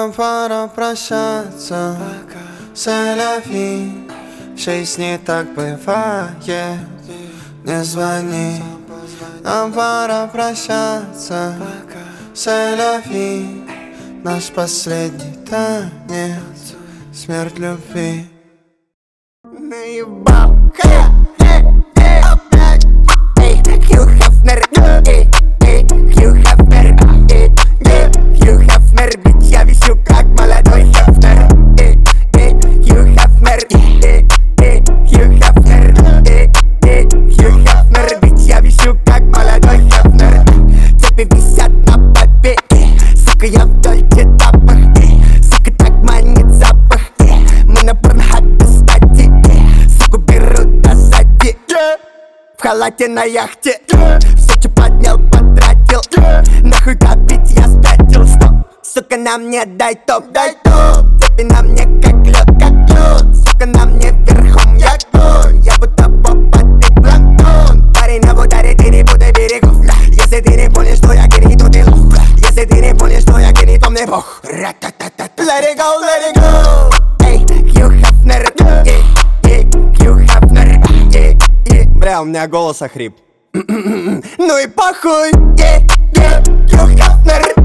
Нам пора прощаться, селяви. В жизни так бывает, не звони. Нам пора прощаться, селяви. Наш последний танец, смерть любви. Наебал, опять. Эй, Хью Хафнер, Хью Хафнер, Хью Хафнер, ведь я висю как молодой Хафнер. Хью Хафнер, Хью Хафнер, Хью Хафнер, ведь я висю как молодой Хафнер. Цепи висят на побеге, сука, я в дольче тапах, сука, так манит запах. Мы на порнхабе стати, суку берут до сзади. В халате на яхте, все, что поднял, потратил. Нахуй копить, я спятил. Стоп, сука, на мне дай топ. Цепи на мне как лед. Сука, на мне верхом я конь. Я будто попа, ты планктон. Парень на ударе, ты не буду берегов. Если ты не понял, что я гений, то ты лох. Если ты не понял, что я гений, то мне бог. Let it go, let it go. Эй, Хью Хафнер, Хью Хафнер, Бля, у меня голос охрип. ну и похуй, Хью Хафнер.